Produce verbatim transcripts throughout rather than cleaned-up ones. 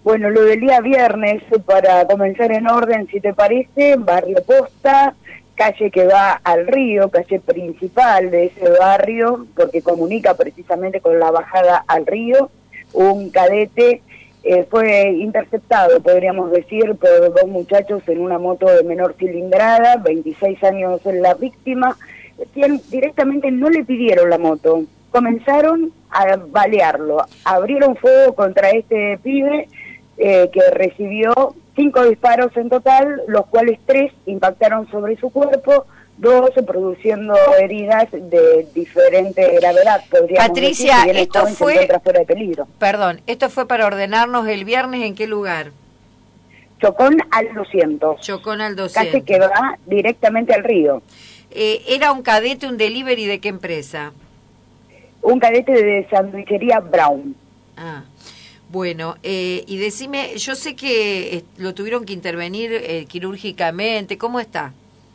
Bueno, lo del día viernes, para comenzar en orden, si te parece, Barrio Posta, calle que va al río, calle principal de ese barrio, porque comunica precisamente con la bajada al río. Un cadete eh, fue interceptado, podríamos decir, por dos muchachos en una moto de menor cilindrada, veintiséis años en la víctima, quien directamente no le pidieron la moto, comenzaron a balearlo, abrieron fuego contra este pibe, Eh, que recibió cinco disparos en total, los cuales tres impactaron sobre su cuerpo, dos produciendo heridas de diferente gravedad. Patricia, decir, si esto fue... se encuentra fuera de peligro. Perdón, esto fue para ordenarnos el viernes, ¿en qué lugar? Chocón al doscientos. Chocón al doscientos. Calle que va directamente al río. Eh, ¿Era un cadete, un delivery de qué empresa? Un cadete de sandwichería Brown. Ah. Bueno, eh, y decime, yo sé que eh, lo tuvieron que intervenir eh, quirúrgicamente, ¿cómo está?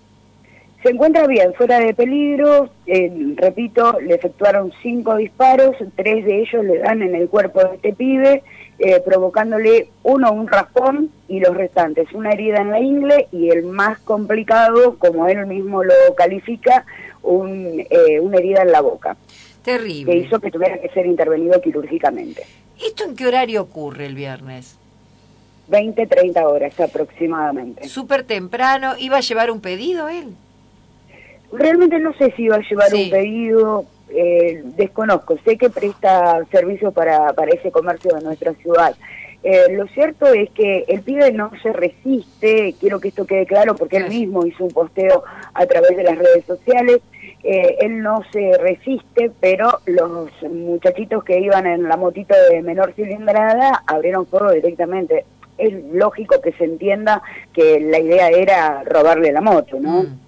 Se encuentra bien, fuera de peligro, eh, repito, le efectuaron cinco disparos, tres de ellos le dan en el cuerpo de este pibe, eh, provocándole uno un raspón y los restantes una herida en la ingle y el más complicado, como él mismo lo califica, un, eh, una herida en la boca. Terrible. Que hizo que tuviera que ser intervenido quirúrgicamente. ¿Esto en qué horario ocurre el viernes? veinte, treinta horas aproximadamente. Súper temprano. ¿Iba a llevar un pedido él? Realmente no sé si iba a llevar sí. un pedido, eh, desconozco. Sé que presta servicio para, para ese comercio de nuestra ciudad. Eh, lo cierto es que el pibe no se resiste, quiero que esto quede claro porque él mismo hizo un posteo a través de las redes sociales. Eh, él no se resiste, pero los muchachitos que iban en la motito de menor cilindrada abrieron fuego directamente. Es lógico que se entienda que la idea era robarle la moto, ¿no? Mm.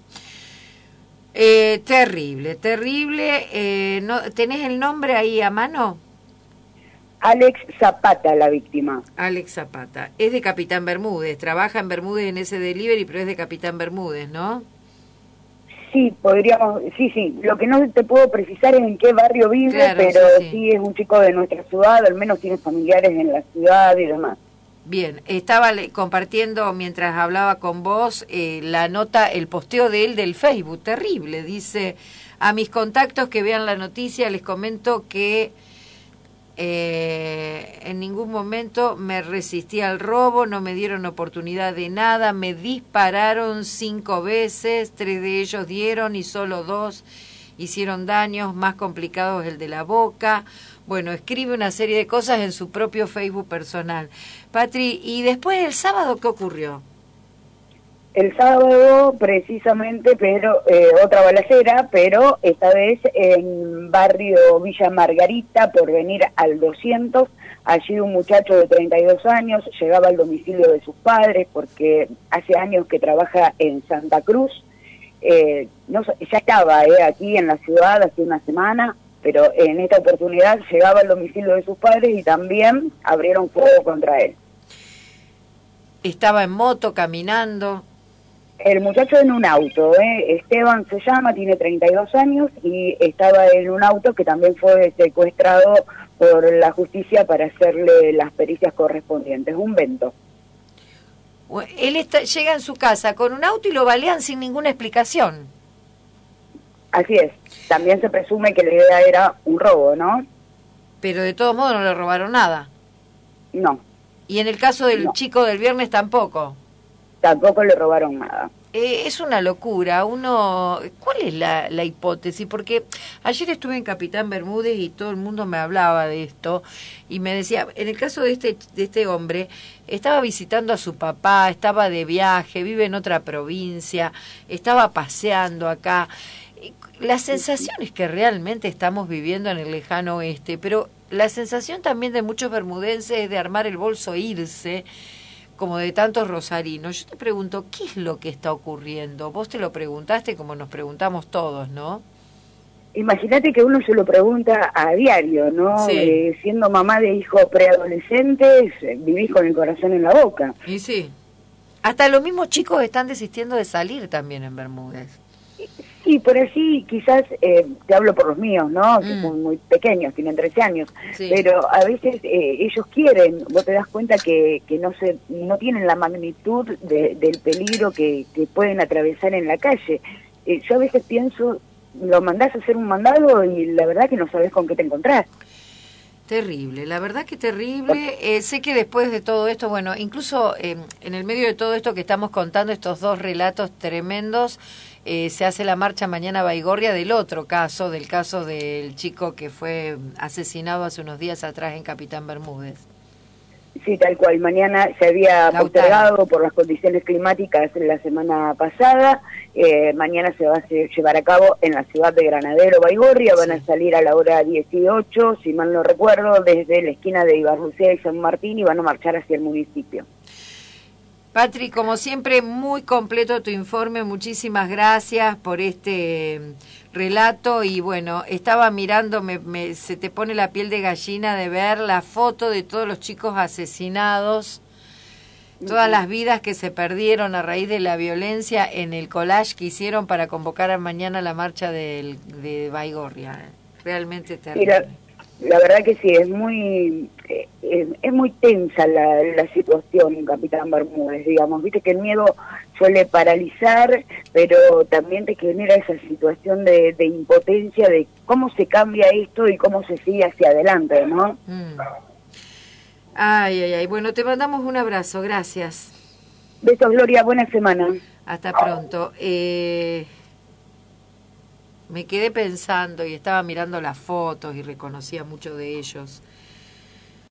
Eh, terrible, terrible. Eh, no, ¿tenés el nombre ahí a mano? Alex Zapata, la víctima. Alex Zapata. Es de Capitán Bermúdez. Trabaja en Bermúdez en ese delivery, pero es de Capitán Bermúdez, ¿no? Sí, podríamos, sí, sí. Lo que no te puedo precisar es en qué barrio vive, claro, pero sí, sí. sí es un chico de nuestra ciudad, al menos tiene familiares en la ciudad y demás. Bien, estaba compartiendo mientras hablaba con vos eh, la nota, el posteo de él del Facebook, terrible. Dice, a mis contactos que vean la noticia les comento que Eh, en ningún momento me resistí al robo, no me dieron oportunidad de nada, me dispararon cinco veces, tres de ellos dieron y solo dos hicieron daños, más complicado es el de la boca. Bueno, escribe una serie de cosas en su propio Facebook personal. Patri, ¿y después el sábado qué ocurrió? El sábado, precisamente, pero eh, otra balacera, pero esta vez en barrio Villa Margarita, por venir al doscientos. Allí un muchacho de treinta y dos años llegaba al domicilio de sus padres, porque hace años que trabaja en Santa Cruz. Eh, no, ya estaba eh, aquí en la ciudad hace una semana, pero en esta oportunidad llegaba al domicilio de sus padres y también abrieron fuego contra él. ¿Estaba en moto, caminando? El muchacho en un auto, ¿eh? Esteban se llama, tiene treinta y dos años y estaba en un auto que también fue secuestrado por la justicia para hacerle las pericias correspondientes, un Vento. Él está, llega en su casa con un auto y lo balean sin ninguna explicación. Así es, también se presume que la idea era un robo, ¿no? Pero de todos modos no le robaron nada. No. Y en el caso del no. chico del viernes tampoco. Tampoco le robaron nada. Eh, es una locura. Uno, ¿cuál es la, la hipótesis? Porque ayer estuve en Capitán Bermúdez y todo el mundo me hablaba de esto y me decía, en el caso de este de este hombre, estaba visitando a su papá, estaba de viaje, vive en otra provincia, estaba paseando acá. La sensación es que realmente estamos viviendo en el lejano oeste, pero la sensación también de muchos bermudenses es de armar el bolso e irse, como de tantos rosarinos. Yo te pregunto, ¿qué es lo que está ocurriendo? Vos te lo preguntaste como nos preguntamos todos, ¿no? Imagínate que uno se lo pregunta a diario, ¿no? Sí. Eh, siendo mamá de hijos preadolescentes, eh, vivís con el corazón en la boca. Y sí. Hasta los mismos chicos están desistiendo de salir también en Bermúdez. Y por allí quizás, eh, te hablo por los míos, ¿no? Que Mm. son muy pequeños, tienen trece años, Sí. pero a veces eh, ellos quieren, vos te das cuenta que, que no se, no tienen la magnitud de, del peligro que, que pueden atravesar en la calle. Eh, yo a veces pienso, lo mandás a hacer un mandado y la verdad que no sabés con qué te encontrás. Terrible, la verdad que terrible. Eh, sé que después de todo esto, bueno, incluso eh, en el medio de todo esto que estamos contando, estos dos relatos tremendos, eh, se hace la marcha mañana a Baigorria del otro caso, del caso del chico que fue asesinado hace unos días atrás en Capitán Bermúdez. Sí, tal cual. Mañana se había Lautaro. postergado por las condiciones climáticas la semana pasada. Eh, mañana se va a hacer- llevar a cabo en la ciudad de Granadero, Baigorria. Van Sí. a salir a la hora dieciocho, si mal no recuerdo, desde la esquina de Ibarlucea y San Martín y van a marchar hacia el municipio. Patri, como siempre, muy completo tu informe. Muchísimas gracias por este relato. Y bueno, estaba mirando, me, me, se te pone la piel de gallina de ver la foto de todos los chicos asesinados, todas las vidas que se perdieron a raíz de la violencia en el collage que hicieron para convocar a mañana la marcha del, de Baigorria. Realmente terrible. Mira, la verdad que sí, es muy eh, eh, es muy tensa la, la situación en Capitán Bermúdez, digamos. Viste que el miedo suele paralizar, pero también te genera esa situación de, de impotencia de cómo se cambia esto y cómo se sigue hacia adelante, ¿no? Mm. Ay, ay, ay. Bueno, te mandamos un abrazo. Gracias. Besos, Gloria, buena semana. Hasta pronto. Eh, me quedé pensando y estaba mirando las fotos y reconocía mucho de ellos.